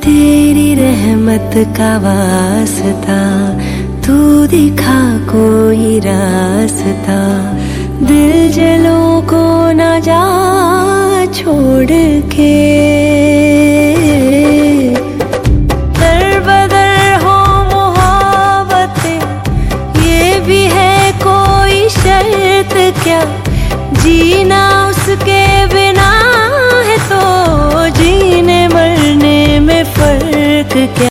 तेरी रहमत का वास्ता, तू दिखा कोई रास्ता, दिल जलों को ना जा छोड़ के।